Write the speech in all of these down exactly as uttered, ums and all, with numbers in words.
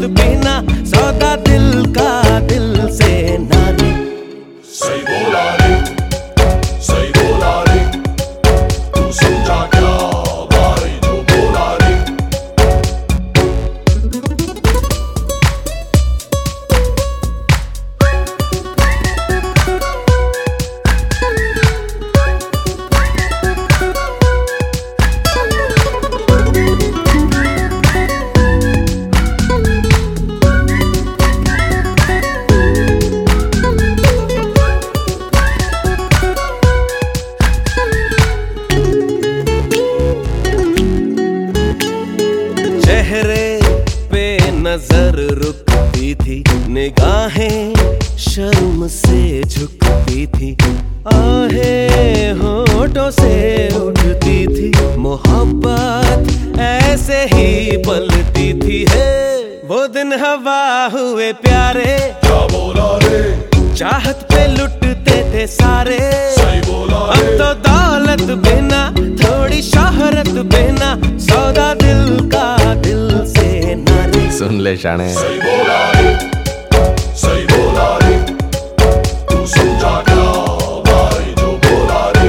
दौलत बिना सौदा दिल का दिल से नारे। सही बोला रे, सही बोला रे, तू समझा क्या भाई जो बोला रे। चेहरे पे नजर रुकती थी, निगाहें शर्म से झुकती थी, आहें होठों से उठती थी, मोहब्बत ऐसे ही पलती थी। है वो दिन हवा हुए प्यारे, क्या बोला रे, चाहत पे लुटते थे सारे। सही बोला अब रे, तो दौलत बिना थोड़ी शोहरत बिना सौदा दिल का दिल से नारे। सुन ले शाने। सही बोला रे, सही बोला रे, तू समझा क्या भाई जो बोला रे।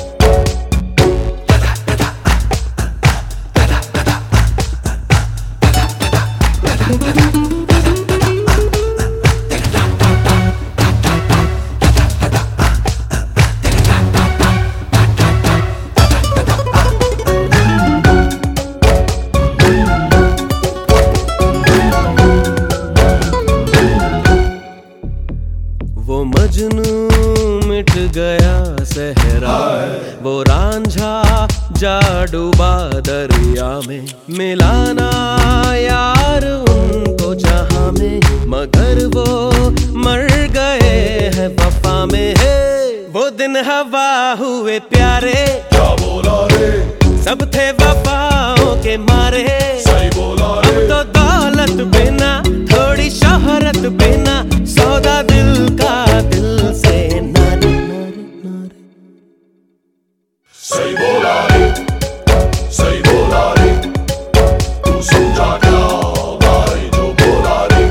वो मजनू मिट गया सहरा, वो रांझा जा डूबा दरिया में, मिलाना यार उनको जहां में, मगर वो मर गए हैं वफा में। है वो दिन हवा हुए प्यारे, क्या बोला रे, सब थे वफाओं के मारे। सही बोला अब रे, तो दौलत बिना थोड़ी शोहरत बिना सौदा दिल का दिल से नारे नारे नारे। सही बोला रे, सही बोला रे, तू समझा क्या भाई जो बोला रे।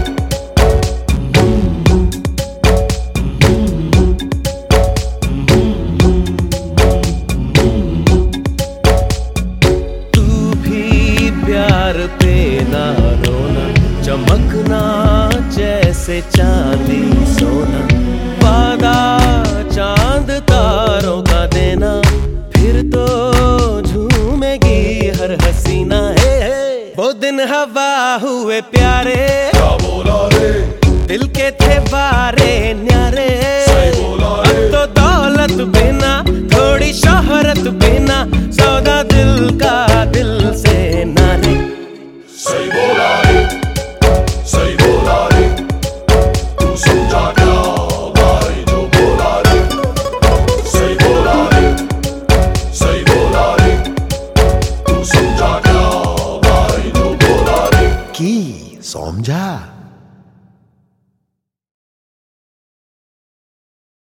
तू भी प्यार पे ना रोना, चमकना जैसे चांदी सोना, वादा चांद तारों का देना, फिर तो झूमेगी हर हसीना। है, है वो दिन हवा हुए प्यारे, क्या बोला रे, दिल के थे वारे न्यारे। सही बोला रे, अब तो दौलत बिना थोड़ी शोहरत बिना सौदा दिल का दिल से नारे। सही बोला रे, सही बोला रे, तू समझा क्या भाई जो बोला रे। सही बोला रे, सही बोला रे, तू समझा क्या भाई जो बोला रे। की समझा।